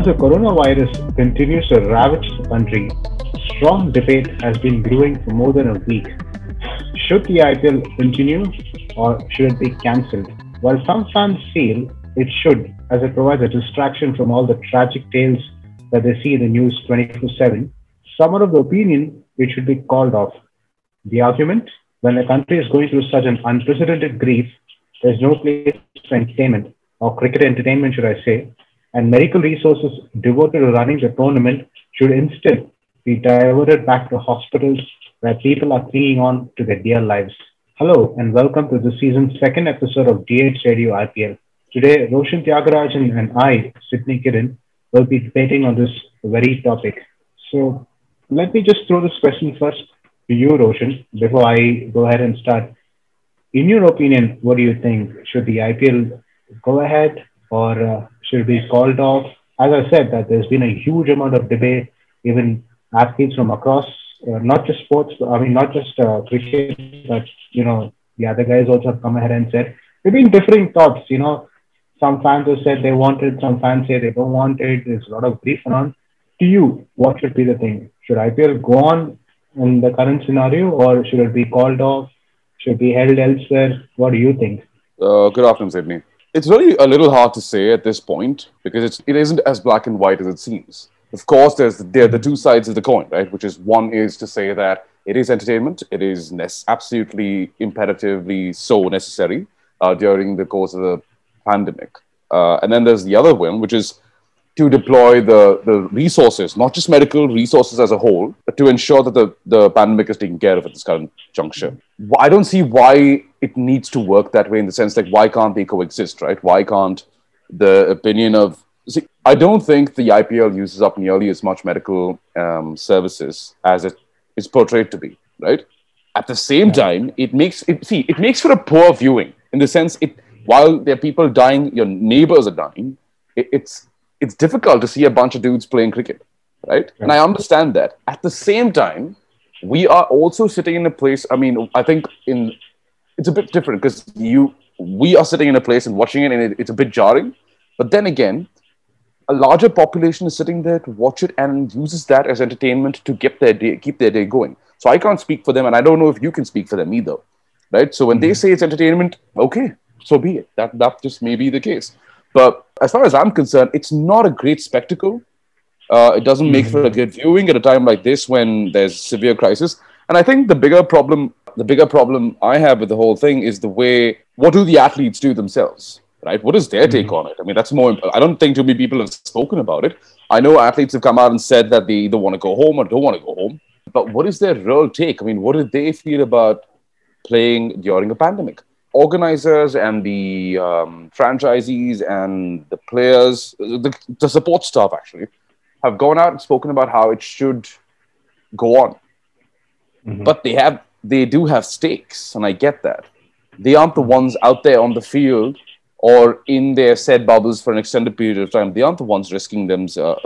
the coronavirus continues to ravage the country, strong debate has been brewing for more than a week. Should the IPL continue or should it be cancelled? While some fans feel it should, as it provides a distraction from all the tragic tales that they see in the news 24/7, some are of the opinion it should be called off. The argument: when a country is going through such an unprecedented grief, there's no place for entertainment, or cricket entertainment, should I say, and medical resources devoted to running the tournament should instead be diverted back to hospitals where people are clinging on to their dear lives. Hello, and welcome to the season's second episode of DH Radio IPL. Today, Roshan Tyagarajan and I, Sydney Kiran, will be debating on this very topic. So, let me just throw this question first to you, Roshan, before I go ahead and start. In your opinion, what do you think? Should the IPL go ahead or should it be called off? As I said, that there's been a huge amount of debate, even athletes from across, not just sports, not just cricket, but, the other guys also have come ahead and said, there have been differing thoughts, some fans have said they want it, some fans say they don't want it. There's a lot of grief around. To you, what should be the thing? Should IPL go on in the current scenario or should it be called off? Should it be held elsewhere? What do you think? Good afternoon, Sydney. It's really a little hard to say at this point because it isn't as black and white as it seems. Of course, there are the two sides of the coin, right? Which is one is to say that it is entertainment. It is absolutely imperatively so necessary during the course of the pandemic. And then there's the other one, which is to deploy the resources, not just medical resources as a whole, but to ensure that the pandemic is taken care of at this current juncture. I don't see why it needs to work that way in the sense like, why can't they coexist, right? Why can't the opinion of... See, I don't think the IPL uses up nearly as much medical services as it is portrayed to be, right? At the same time, it makes for a poor viewing in the sense while there are people dying, your neighbors are dying, it's difficult to see a bunch of dudes playing cricket, right? And I understand that. At the same time, we are also sitting in a place, I think it's a bit different because we are sitting in a place and watching it and it's a bit jarring. But then again, a larger population is sitting there to watch it and uses that as entertainment to keep their day going. So I can't speak for them and I don't know if you can speak for them either, right? So when they say it's entertainment, okay, so be it. That just may be the case. But as far as I'm concerned, it's not a great spectacle. It doesn't make for a good viewing at a time like this when there's severe crisis. And I think the bigger problem I have with the whole thing is what do the athletes do themselves, right? What is their take on it? That's more, I don't think too many people have spoken about it. I know athletes have come out and said that they either want to go home or don't want to go home. But what is their real take? What do they feel about playing during a pandemic? Organizers and the franchisees and the players, the support staff actually, have gone out and spoken about how it should go on. But they do have stakes, and I get that. They aren't the ones out there on the field or in their said bubbles for an extended period of time. They aren't the ones risking them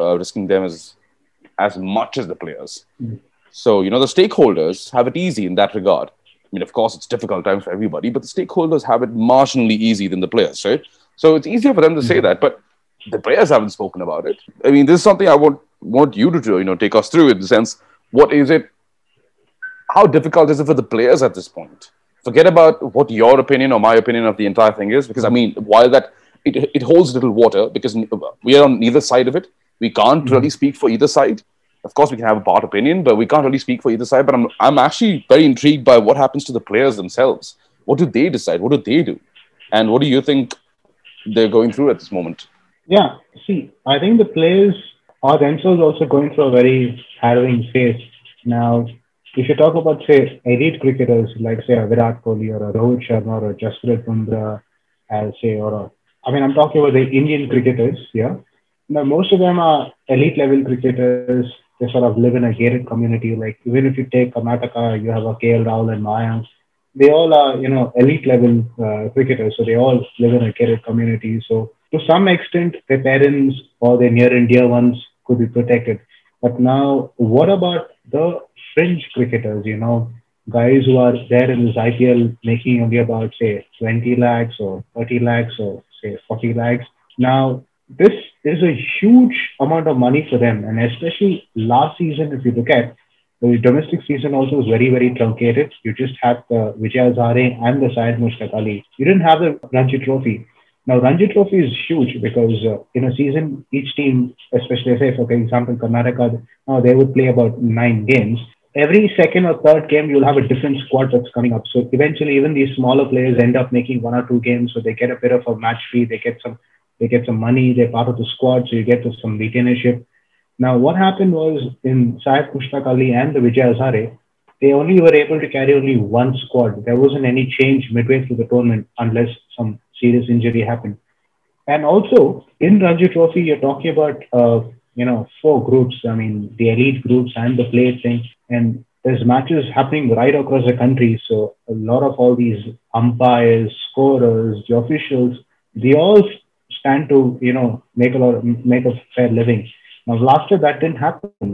as much as the players. So, the stakeholders have it easy in that regard. Of course, it's difficult times for everybody, but the stakeholders have it marginally easy than the players, right? So it's easier for them to say that, but the players haven't spoken about it. This is something I want you to do, take us through in the sense, what is it? How difficult is it for the players at this point? Forget about what your opinion or my opinion of the entire thing is, because while that it holds little water, because we are on neither side of it, we can't really speak for either side. Of course, we can have a part opinion, but we can't really speak for either side. But I'm actually very intrigued by what happens to the players themselves. What do they decide? What do they do? And what do you think they're going through at this moment? Yeah, see, I think the players are themselves also going through a very harrowing phase. Now, if you talk about, say, elite cricketers like, say, a Virat Kohli or a Rohit Sharma or a Jasprit Bumrah, I'm talking about the Indian cricketers, yeah. Now, most of them are elite level cricketers. They sort of live in a gated community. Like, even if you take Karnataka, you have a KL Rahul and Mayank. They all are, elite level cricketers. So they all live in a gated community. So to some extent, their parents or their near and dear ones could be protected. But now, what about the fringe cricketers, guys who are there in this IPL making only about, say, 20 lakhs or 30 lakhs or, say, 40 lakhs? Now, This is a huge amount of money for them, and especially last season, if you look at the domestic season, also was very very truncated. You just had the Vijay Hazare and the Syed Mushtaq Ali. You didn't have the Ranji Trophy. Now Ranji Trophy is huge because in a season, each team, especially say for example Karnataka, now they would play about 9 games. Every second or third game, you'll have a different squad that's coming up. So eventually, even these smaller players end up making 1 or 2 games, so they get a bit of a match fee. They get some money. They're part of the squad, so you get some retainership. Now, what happened was in Syed Mushtaq Ali and the Vijay Hazare, they only were able to carry only one squad. There wasn't any change midway through the tournament unless some serious injury happened. And also in Ranji Trophy, you're talking about 4 groups. I mean, the elite groups and the play thing, and there's matches happening right across the country. So a lot of all these umpires, scorers, the officials, they all stand to make a fair living. Now last year that didn't happen.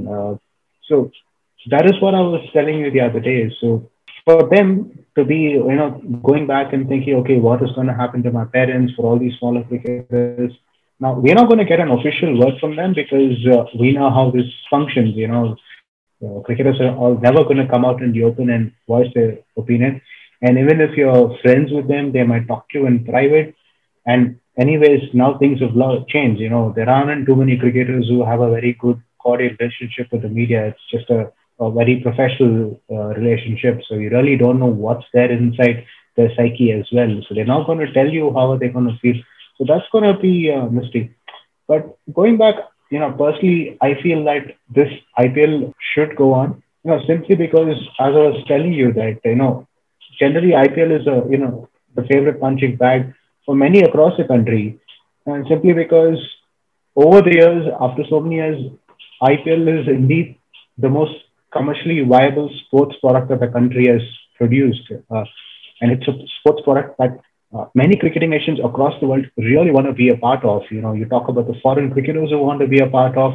So that is what I was telling you the other day. So for them to be, going back and thinking, okay, what is going to happen to my parents for all these smaller cricketers? Now, we're not going to get an official word from them because we know how this functions. Cricketers are all never going to come out in the open and voice their opinion. And even if you're friends with them, they might talk to you in private. And anyways, now things have changed. There aren't too many cricketers who have a very good cordial relationship with the media. It's just a very professional relationship. So you really don't know what's there inside their psyche as well. So they're not going to tell you how are they going to feel. So that's going to be a mystery. But going back, personally, I feel that this IPL should go on. Simply because, as I was telling you, that generally IPL is the favorite punching bag for many across the country, and simply because over the years, after so many years, IPL is indeed the most commercially viable sports product that the country has produced. And it's a sports product that many cricketing nations across the world really want to be a part of. You talk about the foreign cricketers who want to be a part of.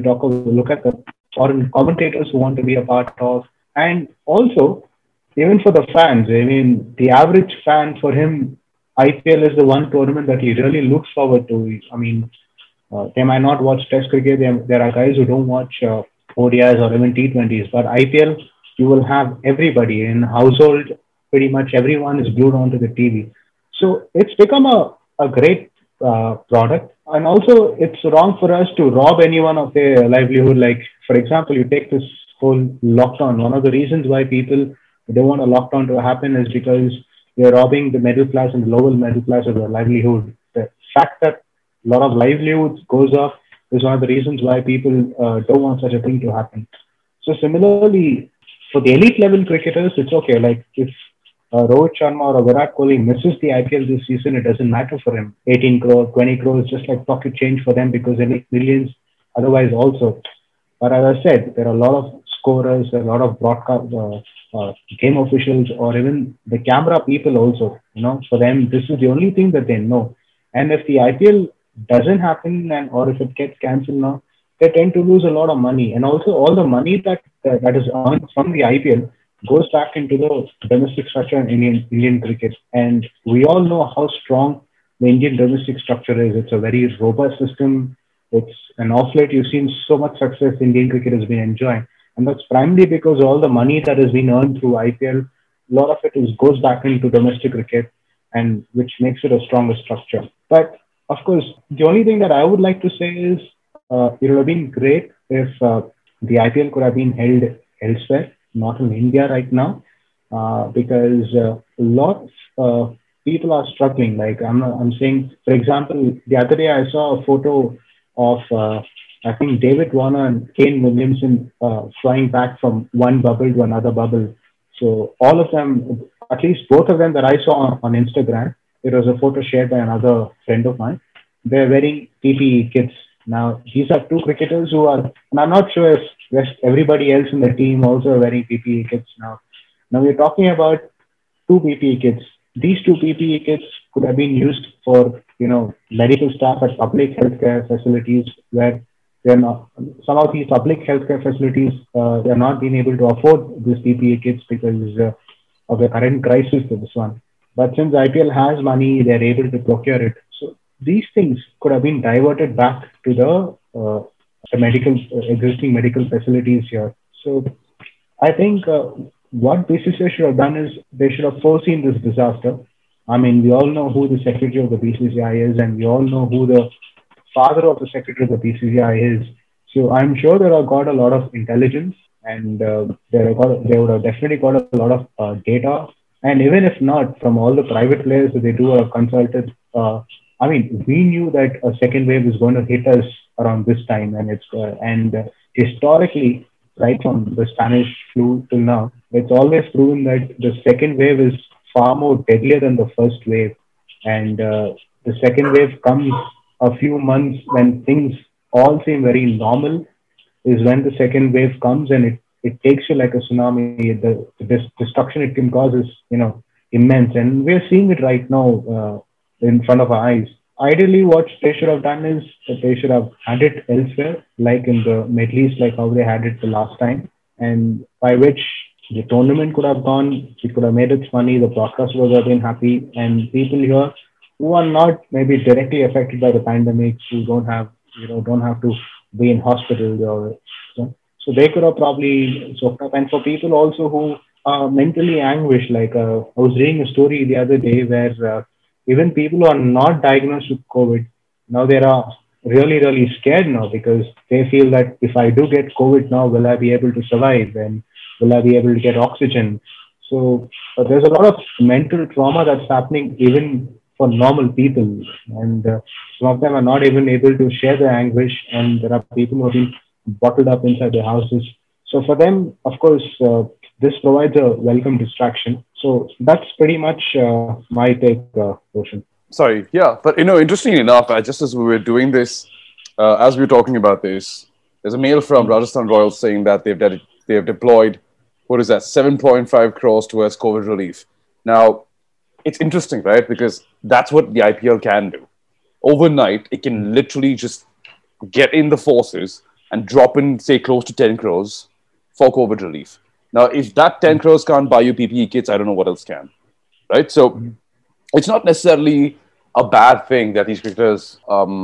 Look at the foreign commentators who want to be a part of, and also even for the fans. I mean, the average fan, for him, IPL is the one tournament that he really looks forward to. I mean, they might not watch Test cricket. There are guys who don't watch ODIs or even T20s, but IPL, you will have everybody in household. Pretty much everyone is glued onto the TV. So it's become a great product. And also, it's wrong for us to rob anyone of their livelihood. Like, for example, you take this whole lockdown. One of the reasons why people don't want a lockdown to happen is because you're robbing the middle class and the lower middle class of their livelihood. The fact that a lot of livelihoods goes off is one of the reasons why people don't want such a thing to happen. So similarly, for the elite level cricketers, it's okay. Like if Rohit Sharma or Virat Kohli misses the IPL this season, it doesn't matter for him. 18 crore, 20 crore is just like pocket change for them because they make millions otherwise also. But as I said, there are a lot of scorers, a lot of broadcast game officials, or even the camera people also. For them, this is the only thing that they know. And if the IPL doesn't happen, or if it gets cancelled now, they tend to lose a lot of money. And also, all the money that is earned from the IPL goes back into the domestic structure in Indian cricket. And we all know how strong the Indian domestic structure is. It's a very robust system. It's an off late. You've seen so much success Indian cricket has been enjoying. And that's primarily because all the money that has been earned through IPL, a lot of goes back into domestic cricket, and which makes it a stronger structure. But of course, the only thing that I would like to say is it would have been great if the IPL could have been held elsewhere, not in India right now, because a lot of people are struggling. Like I'm saying, for example, the other day I saw a photo of I think David Warner and Kane Williamson flying back from one bubble to another bubble. So all of them, at least both of them that I saw on Instagram, it was a photo shared by another friend of mine. They're wearing PPE kits. Now, these are two cricketers who are, and I'm not sure if everybody else in the team also are wearing PPE kits now. Now, we're talking about two PPE kits. These two PPE kits could have been used for, medical staff at public healthcare facilities where they're not, some of these public healthcare facilities, they're not being able to afford these PPE kits because of the current crisis to this one. But since IPL has money, they're able to procure it. So these things could have been diverted back to the medical existing medical facilities here. So I think what BCCI should have done is they should have foreseen this disaster. I mean, we all know who the secretary of the BCCI is, and we all know who the father of the secretary of the BCCI is. So I'm sure they have got a lot of intelligence, and they would have definitely got a lot of data. And even if not, from all the private players that they do have consulted, I mean, we knew that a second wave is going to hit us around this time, and historically, right from the Spanish flu till now, it's always proven that the second wave is far more deadlier than the first wave. And the second wave comes a few months when things all seem very normal, is when the second wave comes and it takes you like a tsunami. The destruction it can cause is, immense. And we're seeing it right now in front of our eyes. Ideally, what they should have done is that they should have had it elsewhere, like in the Middle East, like how they had it the last time, and by which the tournament could have gone, it could have made its money, the broadcasters would have been happy, and people here who are not maybe directly affected by the pandemic, who don't have to be in hospitals or so they could have probably soaked up. And for people also who are mentally anguished, like I was reading a story the other day where even people who are not diagnosed with COVID, now they are really, really scared now because they feel that if I do get COVID now, will I be able to survive and will I be able to get oxygen? So there's a lot of mental trauma that's happening even for normal people, and some of them are not even able to share their anguish, and there are people who have been bottled up inside their houses. So for them, of course, this provides a welcome distraction. So that's pretty much my take, Roshan. Sorry, yeah, but interestingly enough, just as we were doing this, as we were talking about this, there's a mail from Rajasthan Royals saying that they've deployed, what is that, 7.5 crores towards COVID relief. Now, it's interesting, right? Because that's what the IPL can do. Overnight, it can literally just get in the forces and drop in, say, close to 10 crores for COVID relief. Now, if that 10 crores can't buy you PPE kits, I don't know what else can, right? So it's not necessarily a bad thing that these cricketers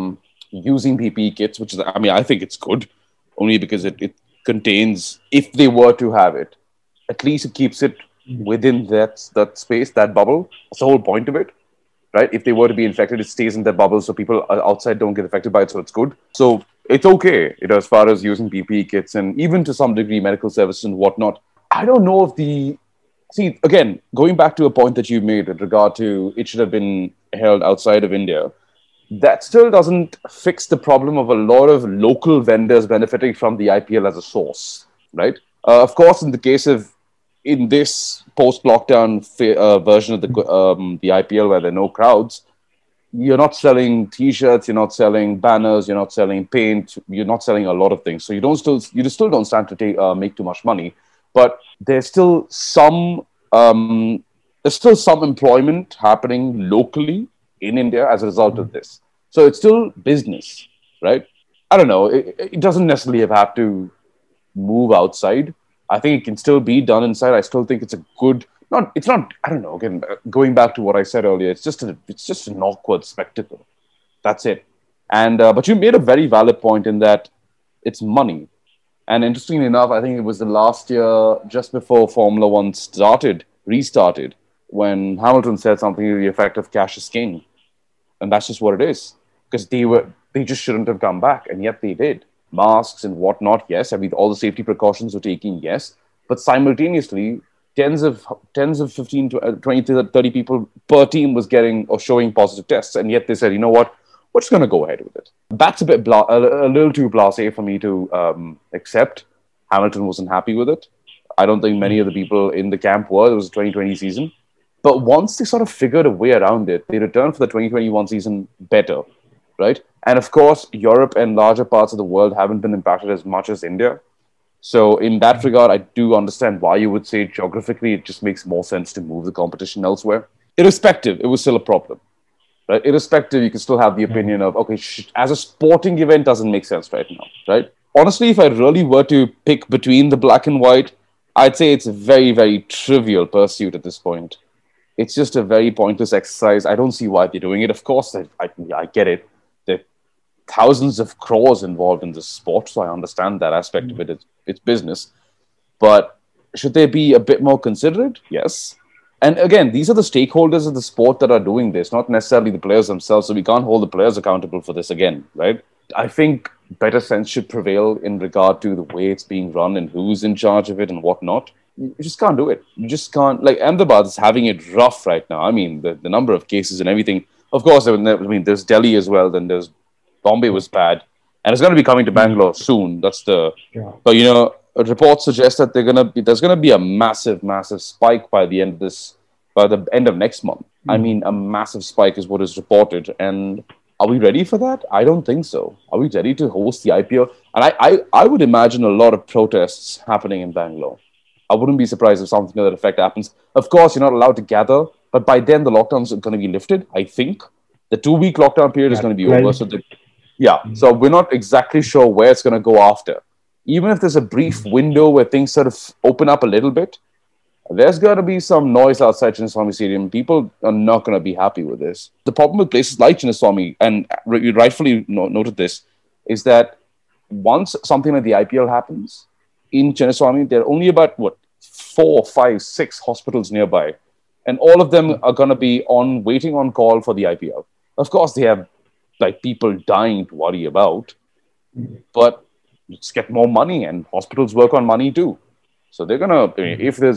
using PPE kits, which is, I mean, I think it's good, only because it contains, if they were to have it, at least it keeps it within that space, that bubble. That's the whole point of it, right? If they were to be infected, it stays in that bubble so people outside don't get affected by it, so it's good. So it's okay, as far as using PPE kits and even to some degree medical services and whatnot. I don't know if see, again, going back to a point that you made with regard to it should have been held outside of India, that still doesn't fix the problem of a lot of local vendors benefiting from the IPL as a source, right? Of course, in this post-lockdown version of the IPL where there are no crowds, you're not selling T-shirts, you're not selling banners, you're not selling paint, you're not selling a lot of things. So you still don't stand to make too much money, but there's still some employment happening locally in India as a result of this. So it's still business, right? I don't know. It doesn't necessarily have to move outside. I think it can still be done inside. I still think it's a good. It's not. I don't know. Again, going back to what I said earlier, it's just an awkward spectacle. That's it. And but you made a very valid point in that it's money. And interestingly enough, I think it was the last year, just before Formula One restarted, when Hamilton said something to the effect of "cash is king," and that's just what it is. Because they just shouldn't have come back, and yet they did. Masks and whatnot, yes. I mean, all the safety precautions were taken, yes. But simultaneously, tens of 15 to 20 to 30 people per team was getting or showing positive tests. And yet they said, you know what, we're just going to go ahead with it. That's a little too blasé for me to accept. Hamilton wasn't happy with it. I don't think many of the people in the camp were. It was a 2020 season. But once they sort of figured a way around it, they returned for the 2021 season better, right? And of course, Europe and larger parts of the world haven't been impacted as much as India. So in that regard, I do understand why you would say geographically it just makes more sense to move the competition elsewhere. Irrespective, it was still a problem, right? Irrespective, you can still have the opinion of, okay, as a sporting event, doesn't make sense right now, right? Honestly, if I really were to pick between the black and white, I'd say it's a very, very trivial pursuit at this point. It's just a very pointless exercise. I don't see why they're doing it. Of course, I get it. There are thousands of crores involved in this sport, so I understand that aspect of it. It's business. But should they be a bit more considerate? Yes. And again, these are the stakeholders of the sport that are doing this, not necessarily the players themselves. So we can't hold the players accountable for this again, right? I think better sense should prevail in regard to the way it's being run and who's in charge of it and whatnot. You just can't do it. You just can't. Like, Ahmedabad is having it rough right now. I mean, the number of cases and everything. Of course, I mean, there's Delhi as well. Then there's Bombay was bad, and it's going to be coming to Bangalore soon. That's the. Yeah. But reports suggest that there's going to be a massive, massive spike by the end of next month. I mean, a massive spike is what is reported, and are we ready for that? I don't think so. Are we ready to host the IPL? And I would imagine a lot of protests happening in Bangalore. I wouldn't be surprised if something to that effect happens. Of course, you're not allowed to gather, but by then the lockdowns are going to be lifted, I think. The 2-week lockdown period is going to be over. So we're not exactly sure where it's going to go after. Even if there's a brief window where things sort of open up a little bit, there's got to be some noise outside Chinnaswamy Stadium. People are not going to be happy with this. The problem with places like Chinnaswamy, and you rightfully noted this, is that once something like the IPL happens in Chinnaswamy, there are only about, 4, 5, 6 hospitals nearby. And all of them are going to be waiting on call for the IPL. Of course, they have people dying to worry about, but just get more money, and hospitals work on money too. So they're gonna, if there's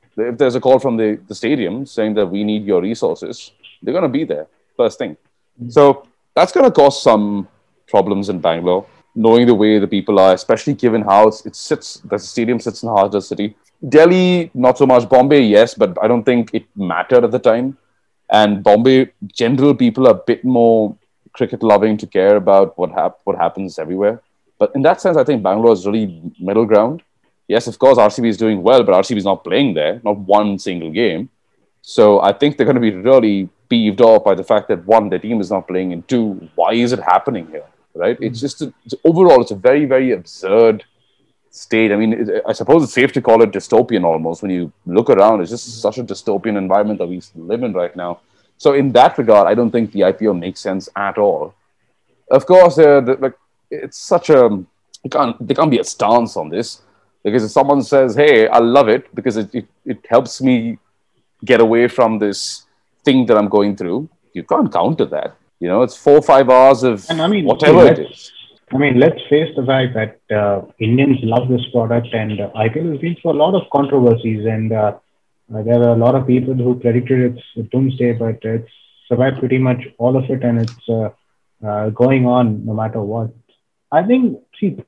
a call from the stadium saying that we need your resources, they're gonna be there first thing. So that's gonna cause some problems in Bangalore, knowing the way the people are, especially given how the stadium sits in the heart of the city. Delhi, not so much. Bombay, yes, but I don't think it mattered at the time. And Bombay, general people are a bit more cricket loving to care about what happens everywhere. But in that sense, I think Bangalore is really middle ground. Yes, of course, RCB is doing well, but RCB is not playing there, not one single game. So I think they're going to be really peeved off by the fact that, one, their team is not playing, and two, why is it happening here, right? It's just, overall, it's a very, very absurd state. I mean, I suppose it's safe to call it dystopian almost. When you look around, it's just such a dystopian environment that we live in right now. So in that regard, I don't think the IPO makes sense at all. Of course, it's such a... There can't be a stance on this. Because if someone says, hey, I love it because it helps me get away from this thing that I'm going through, you can't counter that. It's 4 or 5 hours of whatever it is. Let's face the fact that Indians love this product, and IPL has been through a lot of controversies, and there are a lot of people who predicted its doomsday, but it's survived pretty much all of it, and it's going on no matter what. I think,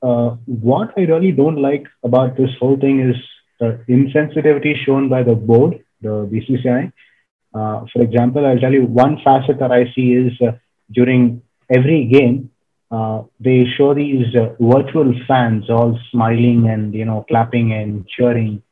what I really don't like about this whole thing is the insensitivity shown by the board, the BCCI. For example, I'll tell you one facet that I see is during every game, they show these virtual fans all smiling and, clapping and cheering.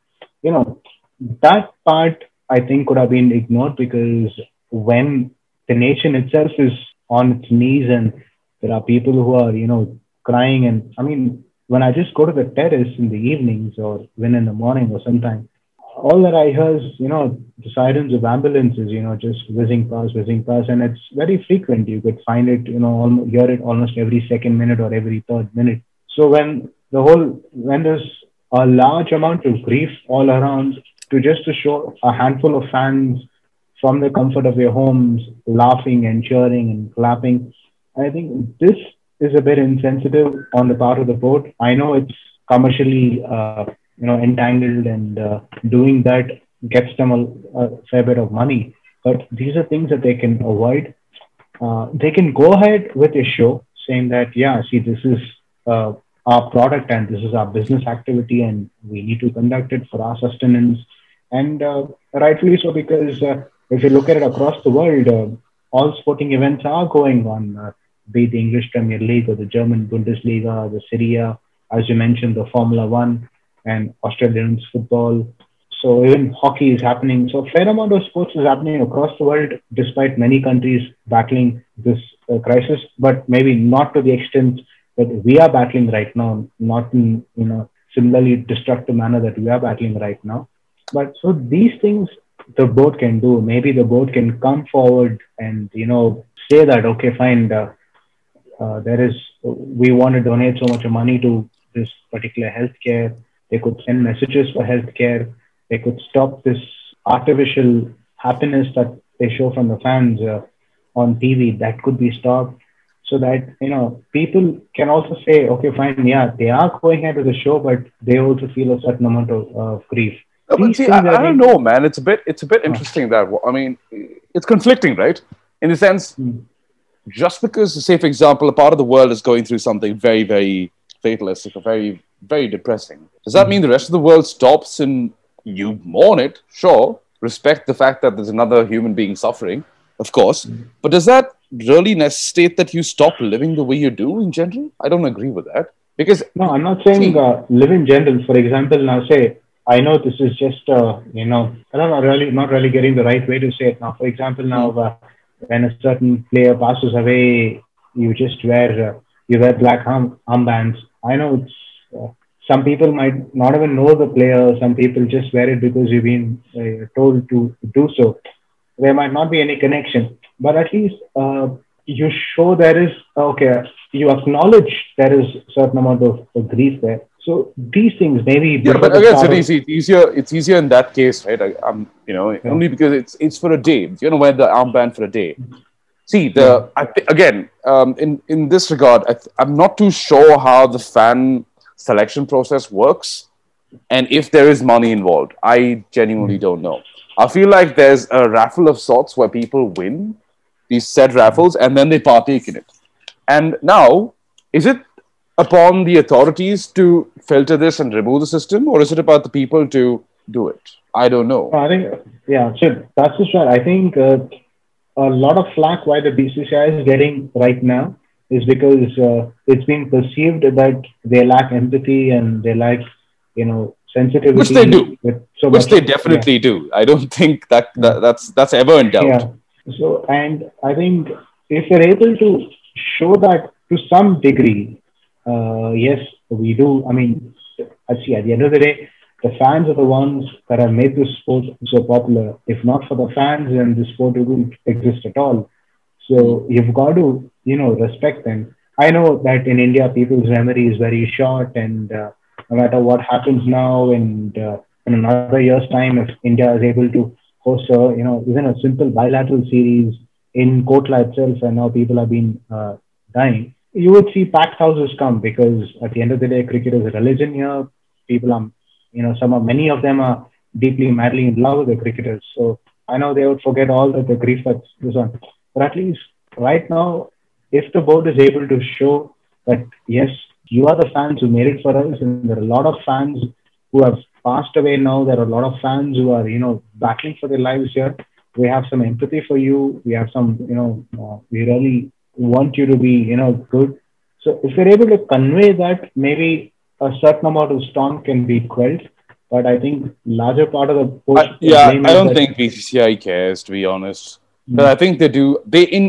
That part I think could have been ignored, because when the nation itself is on its knees and there are people who are, crying, and when I just go to the terrace in the evenings or when in the morning or sometime, all that I hear is, the sirens of ambulances, just whizzing past, and it's very frequent. You could find it, hear it almost every second minute or every third minute. So when there's a large amount of grief all around, to show a handful of fans from the comfort of their homes laughing and cheering and clapping, I think this is a bit insensitive on the part of the board. I know it's commercially, entangled, and doing that gets them a fair bit of money. But these are things that they can avoid. They can go ahead with a show saying that, this is our product and this is our business activity, and we need to conduct it for our sustenance. And rightfully so, because if you look at it across the world, all sporting events are going on. Be it the English Premier League or the German Bundesliga, the Serie A, as you mentioned, the Formula One and Australian football. So even hockey is happening. So a fair amount of sports is happening across the world, despite many countries battling this crisis, but maybe not to the extent that we are battling right now, not in similarly destructive manner that we are battling right now. But so these things the board can do. Maybe the board can come forward and say that, okay, fine, there is we want to donate so much money to this particular healthcare. They could send messages for healthcare. They could stop this artificial happiness that they show from the fans on TV. That could be stopped so that people can also say, okay, fine, yeah, they are going ahead with the show, but they also feel a certain amount of grief. No, but These see, things, I I don't think. know, man. It's a bit interesting that I mean, it's conflicting, right? In the sense, Mm, just because, say, for example, a part of the world is going through something very, very fatalistic or very, very depressing, does that mean mm. the rest of the world stops and you mourn it? Sure, respect the fact that there's another human being suffering, of course. But does that really necessitate that you stop living the way you do in general? I don't agree with that because, No, I'm not saying see, live in general. For example, now say I know this is just I don't know, really not really getting the right way to say it. Now, for example, now mm, when a certain player passes away, you wear black armbands. I know it's some people might not even know the player. Some people just wear it because you've been told to do so. There might not be any connection, but at least you show there is okay. You acknowledge there is certain amount of grief there. So these things maybe yeah, before but the again, start Sudhi, of. see, it's easier in that case, right? Yeah, Only because it's for a day. You know, wear the armband for a day. See, yeah, again, in this regard, I'm not too sure how the fan selection process works, and if there is money involved. I genuinely don't know. I feel like there's a raffle of sorts where people win these said raffles, and then they partake in it. And now, is it upon the authorities to filter this and remove the system, or is it about the people to do it? I don't know. I think yeah. So that's just right. I think a lot of flack why the BCCI is getting right now is because it's being perceived that they lack empathy and they lack Which they sensitivity do. with so Which much. they Yeah, definitely do. I don't think that, yeah. that's ever in doubt. Yeah. So, and I think if we're able to show that to some degree, yes, we do. I mean, I see at the end of the day, the fans are the ones that have made this sport so popular. If not for the fans, then the sport wouldn't exist at all. Mm. So you've got to, respect them. I know that in India, people's memory is very short, and no matter what happens now, and in another year's time, if India is able to host even a simple bilateral series in Kotla itself, and now people have been dying, you would see packed houses come because at the end of the day, cricket is a religion here. People are, many of them are deeply, madly in love with the cricketers. So I know they would forget all the grief that's goes on. But at least right now, if the board is able to show that, yes, you are the fans who made it for us, and there are a lot of fans who have passed away now. There are a lot of fans who are, battling for their lives here. We have some empathy for you. We have some, we really want you to be, good. So if we're able to convey that, maybe a certain amount of storm can be quelled. But I think larger part of the Yeah, blame I is don't that. think BCCI cares, to be honest. But Mm, I think they do.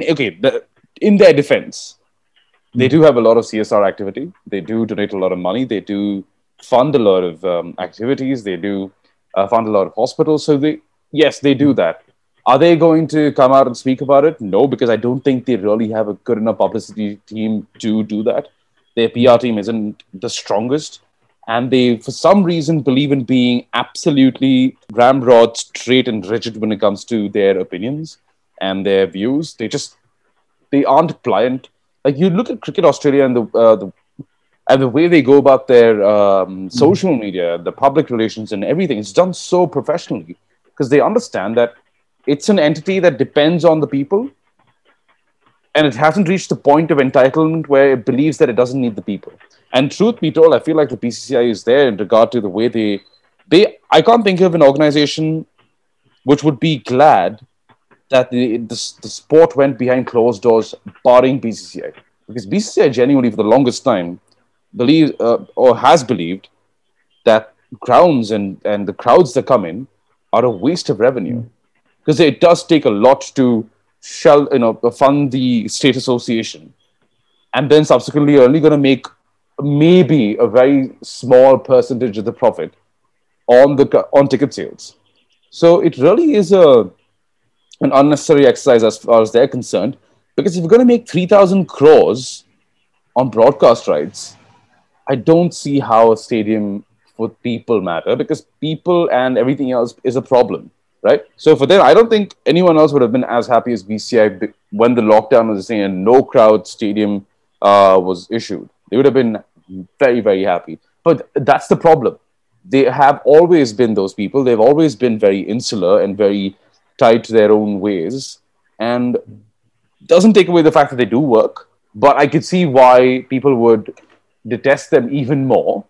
In their defense, they mm, do have a lot of CSR activity. They do donate a lot of money. They do fund a lot of activities. They do fund a lot of hospitals. So yes, they do mm, that. Are they going to come out and speak about it? No, because I don't think they really have a good enough publicity team to do that. Their PR mm, team isn't the strongest, and they, for some reason, believe in being absolutely ramrod, straight, and rigid when it comes to their opinions and their views. They aren't pliant. Like you look at Cricket Australia and the way they go about their mm. social media, the public relations, and everything. It's done so professionally because they understand that it's an entity that depends on the people, and it hasn't reached the point of entitlement where it believes that it doesn't need the people. And truth be told, I feel like the BCCI is there in regard to the way they. I can't think of an organization which would be glad that the sport went behind closed doors, barring BCCI. Because BCCI genuinely, for the longest time, believes or has believed that grounds and the crowds that come in are a waste of revenue. Because it does take a lot to fund the state association. And then subsequently, you're only going to make maybe a very small percentage of the profit on ticket sales. So it really is an unnecessary exercise as far as they're concerned. Because if you're going to make 3,000 crores on broadcast rights, I don't see how a stadium for people matter because people and everything else is a problem, right? So for them, I don't think anyone else would have been as happy as BCI when the lockdown was saying and no crowd stadium was issued. They would have been very, very happy. But that's the problem. They have always been those people. They've always been very insular and very tied to their own ways. And doesn't take away the fact that they do work, but I could see why people would detest them even more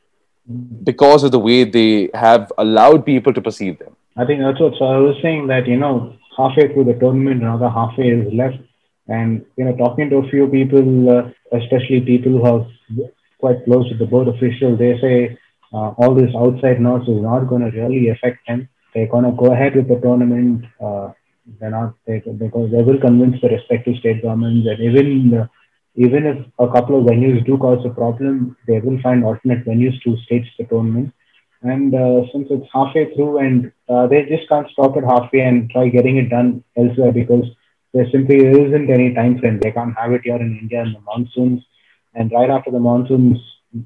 because of the way they have allowed people to perceive them. I think that's what. So I was saying that halfway through the tournament, another halfway is left, and talking to a few people, especially people who are quite close to the board official, they say all this outside noise is not going to really affect them. They're going to go ahead with the tournament. They're not because they will convince the respective state governments, and even if a couple of venues do cause a problem, they will find alternate venues to stage the tournament. And since it's halfway through, and they just can't stop it halfway and try getting it done elsewhere because there simply isn't any time frame. They can't have it here in India in the monsoons, and right after the monsoons,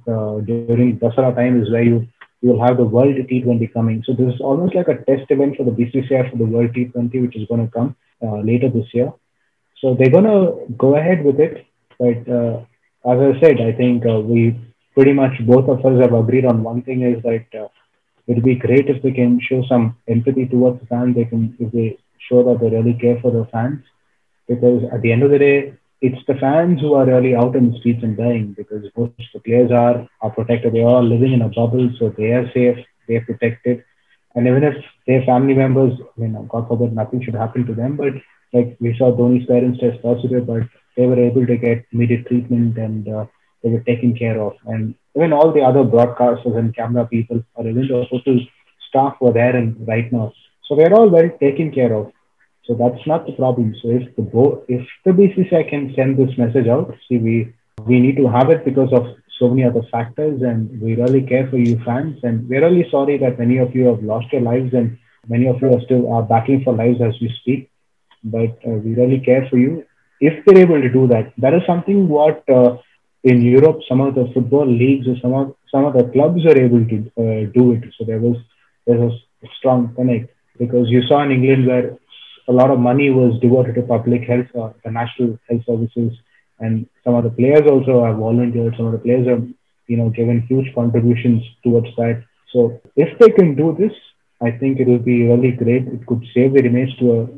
during Dasara time is where you will have the World T20 coming. So this is almost like a test event for the BCCI for the World T20, which is going to come later this year. So they're going to go ahead with it. But as I said, I think we pretty much both of us have agreed on one thing is that it would be great if they can show some empathy towards the fans. If they show that they really care for the fans, because at the end of the day, it's the fans who are really out in the streets and dying because most of the players are protected. They are all living in a bubble, so they are safe, they are protected. And even if their family members, God forbid, nothing should happen to them, but like we saw Dhoni's parents test positive, but they were able to get immediate treatment and they were taken care of. And even all the other broadcasters and camera people or even the hotel staff were there and right now. So we're all well taken care of. So that's not the problem. So if the BCCI can send this message out, see, we need to have it because of so many other factors, and we really care for you fans, and we're really sorry that many of you have lost your lives, and many of you are still battling for lives as we speak. But we really care for you. If they're able to do that, that is something what in Europe some of the football leagues or some of the clubs are able to do it. So there's a strong connect because you saw in England where a lot of money was devoted to public health, the national health services, and some of the players also have volunteered. Some of the players have, given huge contributions towards that. So if they can do this, I think it will be really great. It could save the image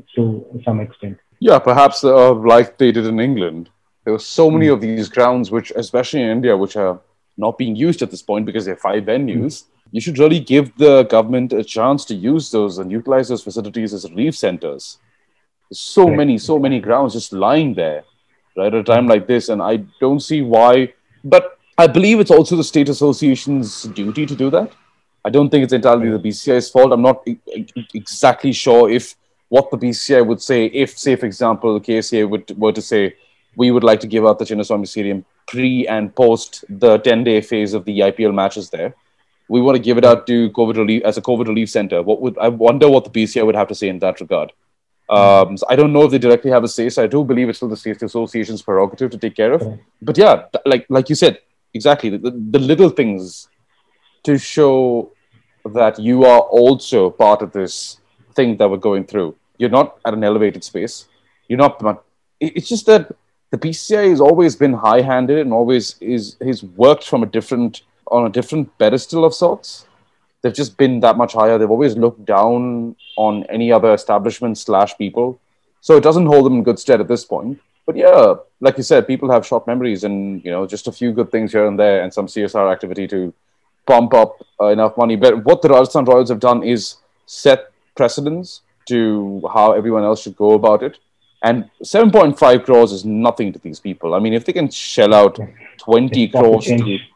to some extent. Yeah, perhaps like they did in England. There were so many of these grounds, which, especially in India, which are not being used at this point because they're 5 venues. You should really give the government a chance to use those and utilize those facilities as relief centers. There's so many grounds just lying there, right, at a time like this. And I don't see why. But I believe it's also the state association's duty to do that. I don't think it's entirely the BCCI's fault. I'm not exactly sure if what the BCCI would say if, say, for example, the KSA were to say, we would like to give out the Chinnaswamy Stadium pre and post the 10-day phase of the IPL matches there. We want to give it out to COVID relief as a COVID relief center. I wonder what the BCCI would have to say in that regard. So I don't know if they directly have a say. So I do believe it's still the state association's prerogative to take care of. But yeah, like you said, exactly the little things to show that you are also part of this thing that we're going through. You're not at an elevated space. You're not. It's just that the BCCI has always been high-handed and always has worked from on a different pedestal of sorts. They've just been that much higher. They've always looked down on any other establishment / people. So it doesn't hold them in good stead at this point. But yeah, like you said, people have short memories and, just a few good things here and there and some CSR activity to pump up enough money. But what the Rajasthan Royals have done is set precedents to how everyone else should go about it. And 7.5 crores is nothing to these people. I mean, if they can shell out 20 crores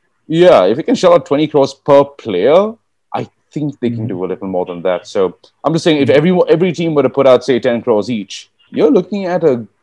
if they can shell out 20 crores per player, I think they can do a little more than that. So I'm just saying, if every team were to put out, say, 10 crores each, you're looking at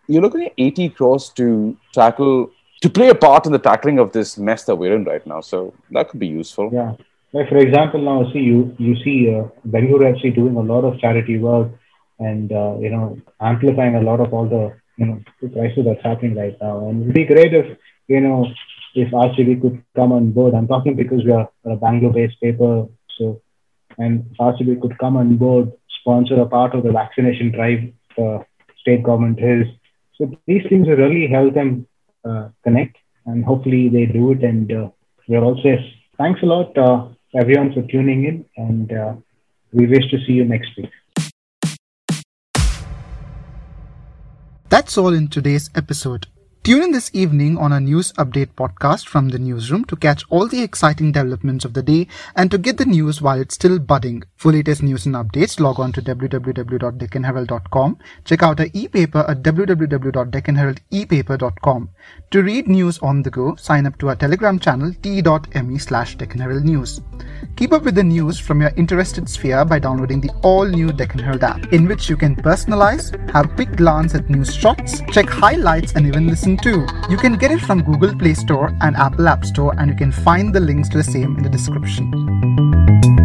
80 crores to play a part in the tackling of this mess that we're in right now. So that could be useful. Yeah. Like for example, now see you see Bengaluru FC doing a lot of charity work and amplifying a lot of all the the crisis that's happening right now. And it'd be great if you know if RCB could come on board. I'm talking because we are a Bangalore-based paper, so and if RCB could come on board, sponsor a part of the vaccination drive state government is. So these things will really help them connect, and hopefully they do it. And we're all safe. Thanks a lot, everyone, for tuning in, and we wish to see you next week. That's all in today's episode. Tune in this evening on our news update podcast from the newsroom to catch all the exciting developments of the day and to get the news while it's still budding. For latest news and updates, log on to www.deccanherald.com. Check out our e-paper at www.deccanheraldepaper.com. To read news on the go, sign up to our Telegram channel t.me/DeccanHerald News. Keep up with the news from your interested sphere by downloading the all-new Deccan Herald app, in which you can personalize, have a quick glance at news shots, check highlights and even listen to. You can get it from Google Play Store and Apple App Store, and you can find the links to the same in the description.